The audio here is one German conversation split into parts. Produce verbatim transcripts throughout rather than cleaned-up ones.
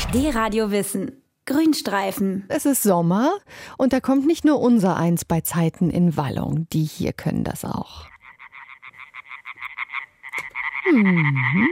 D-Radio Wissen. Grünstreifen. Es ist Sommer und da kommt nicht nur unser Eins bei Zeiten in Wallung. Die hier können das auch. Mhm.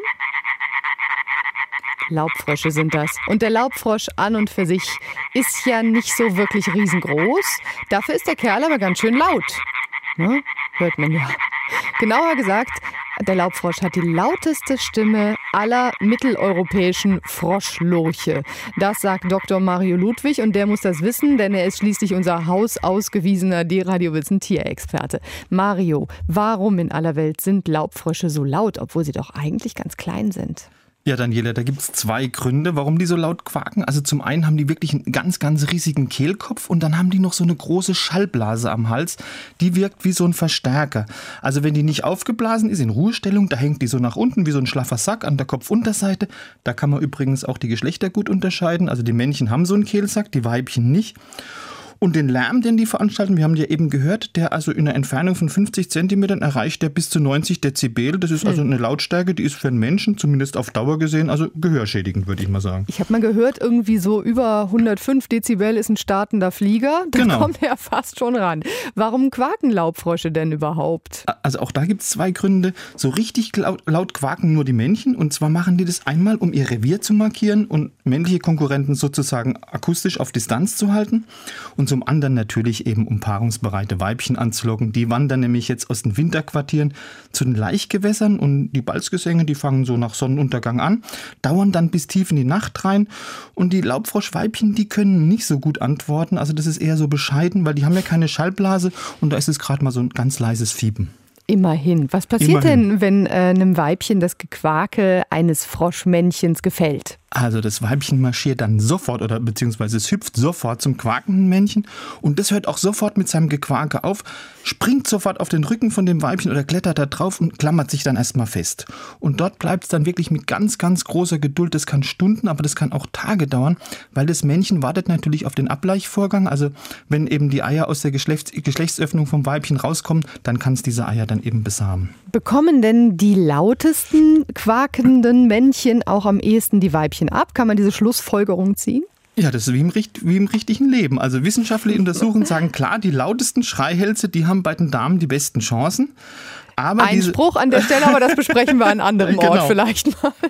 Laubfrösche sind das. Und der Laubfrosch an und für sich ist ja nicht so wirklich riesengroß. Dafür ist der Kerl aber ganz schön laut. Ne? Hört man ja. Genauer gesagt, der Laubfrosch hat die lauteste Stimme aller mitteleuropäischen Froschlurche. Das sagt Doktor Mario Ludwig und der muss das wissen, denn er ist schließlich unser hausausgewiesener D-Radio Wissen Tierexperte. Mario, warum in aller Welt sind Laubfrösche so laut, obwohl sie doch eigentlich ganz klein sind? Ja, Daniela, da gibt es zwei Gründe, warum die so laut quaken. Also zum einen haben die wirklich einen ganz, ganz riesigen Kehlkopf und dann haben die noch so eine große Schallblase am Hals. Die wirkt wie so ein Verstärker. Also wenn die nicht aufgeblasen ist, in Ruhestellung, da hängt die so nach unten wie so ein schlaffer Sack an der Kopfunterseite. Da kann man übrigens auch die Geschlechter gut unterscheiden. Also die Männchen haben so einen Kehlsack, die Weibchen nicht. Und den Lärm, den die veranstalten, wir haben ja eben gehört, der also in einer Entfernung von fünfzig Zentimetern erreicht der bis zu neunzig Dezibel. Das ist also eine Lautstärke, die ist für einen Menschen, zumindest auf Dauer gesehen, also gehörschädigend, würde ich mal sagen. Ich habe mal gehört, irgendwie so über hundertfünf Dezibel ist ein startender Flieger. Da genau. kommt er fast schon ran. Warum quaken Laubfrösche denn überhaupt? Also auch da gibt es zwei Gründe. So richtig laut, laut quaken nur die Männchen. Und zwar machen die das einmal, um ihr Revier zu markieren und männliche Konkurrenten sozusagen akustisch auf Distanz zu halten. Und zum anderen natürlich eben, um paarungsbereite Weibchen anzulocken. Die wandern nämlich jetzt aus den Winterquartieren zu den Laichgewässern und die Balzgesänge, die fangen so nach Sonnenuntergang an, dauern dann bis tief in die Nacht rein und die Laubfroschweibchen, die können nicht so gut antworten. Also das ist eher so bescheiden, weil die haben ja keine Schallblase und da ist es gerade mal so ein ganz leises Fiepen. Immerhin. Was passiert Immerhin. denn, wenn äh, einem Weibchen das Gequake eines Froschmännchens gefällt? Also das Weibchen marschiert dann sofort oder beziehungsweise es hüpft sofort zum quakenden Männchen und das hört auch sofort mit seinem Gequake auf, springt sofort auf den Rücken von dem Weibchen oder klettert da drauf und klammert sich dann erstmal fest. Und dort bleibt es dann wirklich mit ganz, ganz großer Geduld. Das kann Stunden, aber das kann auch Tage dauern, weil das Männchen wartet natürlich auf den Ablaichvorgang. Also wenn eben die Eier aus der Geschlechts- Geschlechtsöffnung vom Weibchen rauskommen, dann kann es diese Eier dann eben besamen. Bekommen denn die lautesten quakenden Männchen auch am ehesten die Weibchen ab? Kann man diese Schlussfolgerung ziehen? Ja, das ist wie im, wie im richtigen Leben. Also wissenschaftliche Untersuchungen sagen klar, die lautesten Schreihälse, die haben bei den Damen die besten Chancen. Aber Ein diese Spruch an der Stelle, aber das besprechen wir an einem anderen Ort genau. vielleicht mal.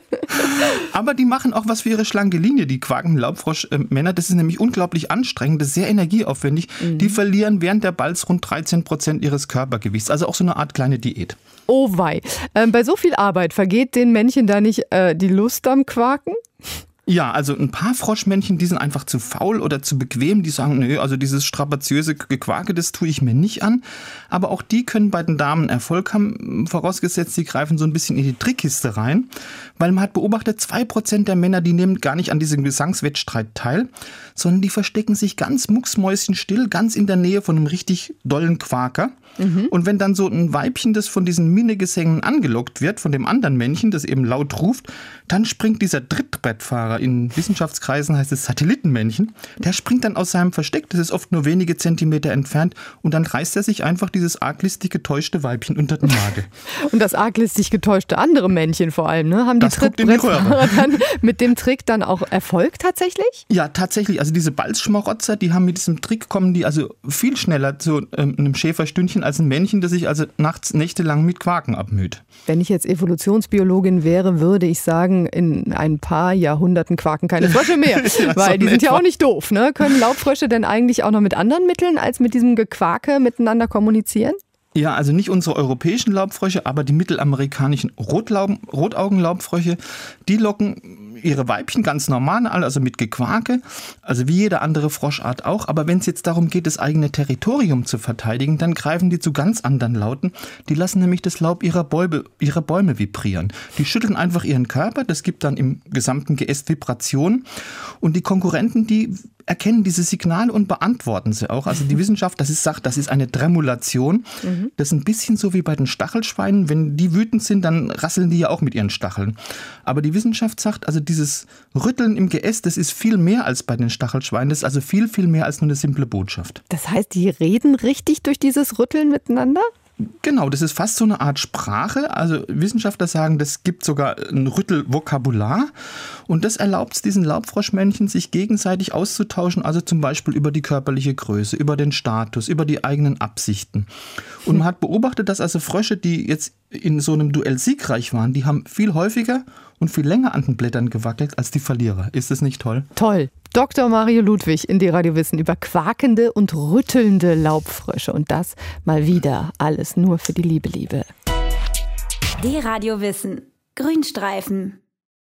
Aber die machen auch was für ihre schlanke Linie, die quakenden Laubfroschmänner. Das ist nämlich unglaublich anstrengend, das ist sehr energieaufwendig. Mhm. Die verlieren während der Balz rund dreizehn Prozent ihres Körpergewichts. Also auch so eine Art kleine Diät. Oh wei. Ähm, bei so viel Arbeit vergeht den Männchen da nicht äh, die Lust am Quaken? Ja, also ein paar Froschmännchen, die sind einfach zu faul oder zu bequem. Die sagen, nö, also dieses strapaziöse Gequake, das tue ich mir nicht an. Aber auch die können bei den Damen Erfolg haben, vorausgesetzt, sie greifen so ein bisschen in die Trickkiste rein. Weil man hat beobachtet, zwei Prozent der Männer, die nehmen gar nicht an diesem Gesangswettstreit teil, sondern die verstecken sich ganz mucksmäuschenstill, ganz in der Nähe von einem richtig dollen Quaker. Mhm. Und wenn dann so ein Weibchen, das von diesen Minnegesängen angelockt wird, von dem anderen Männchen, das eben laut ruft, dann springt dieser Trittbrettfahrer, in Wissenschaftskreisen heißt es Satellitenmännchen, der springt dann aus seinem Versteck, das ist oft nur wenige Zentimeter entfernt, und dann reißt er sich einfach dieses arglistig getäuschte Weibchen unter den Nagel. Und das arglistig getäuschte andere Männchen vor allem, ne? Haben die das guckt in die Röhre. Dann mit dem Trick dann auch Erfolg tatsächlich? Ja, tatsächlich. Also diese Balzschmarotzer, die haben mit diesem Trick, kommen die also viel schneller zu ähm, einem Schäferstündchen als ein Männchen, das sich also nachts nächtelang mit Quaken abmüht. Wenn ich jetzt Evolutionsbiologin wäre, würde ich sagen, in ein paar Jahrhunderten quaken keine Frösche mehr. Ja, weil so die sind etwa. Ja auch nicht doof. Ne? Können Laubfrösche denn eigentlich auch noch mit anderen Mitteln als mit diesem Gequake miteinander kommunizieren? Ja, also nicht unsere europäischen Laubfrösche, aber die mittelamerikanischen Rotlauben, Rotaugenlaubfrösche, die locken ihre Weibchen ganz normal an, also mit Gequake, also wie jede andere Froschart auch. Aber wenn es jetzt darum geht, das eigene Territorium zu verteidigen, dann greifen die zu ganz anderen Lauten. Die lassen nämlich das Laub ihrer Bäume, ihrer Bäume vibrieren. Die schütteln einfach ihren Körper, das gibt dann im gesamten Geäst Vibrationen. Und die Konkurrenten, die erkennen diese Signale und beantworten sie auch. Also die Wissenschaft, das ist, sagt, das ist eine Tremulation. Mhm. Das ist ein bisschen so wie bei den Stachelschweinen. Wenn die wütend sind, dann rasseln die ja auch mit ihren Stacheln. Aber die Wissenschaft sagt, also dieses Rütteln im Geäst, das ist viel mehr als bei den Stachelschweinen. Das ist also viel, viel mehr als nur eine simple Botschaft. Das heißt, die reden richtig durch dieses Rütteln miteinander? Genau, das ist fast so eine Art Sprache. Also Wissenschaftler sagen, das gibt sogar ein Rüttelvokabular. Und das erlaubt es diesen Laubfroschmännchen, sich gegenseitig auszutauschen, also zum Beispiel über die körperliche Größe, über den Status, über die eigenen Absichten. Und man hat beobachtet, dass also Frösche, die jetzt in so einem Duell siegreich waren, die haben viel häufiger und viel länger an den Blättern gewackelt als die Verlierer. Ist das nicht toll? Toll. Doktor Mario Ludwig in D-Radio Wissen über quakende und rüttelnde Laubfrösche. Und das mal wieder alles nur für die liebe Liebe. D-Radio Wissen. Grünstreifen.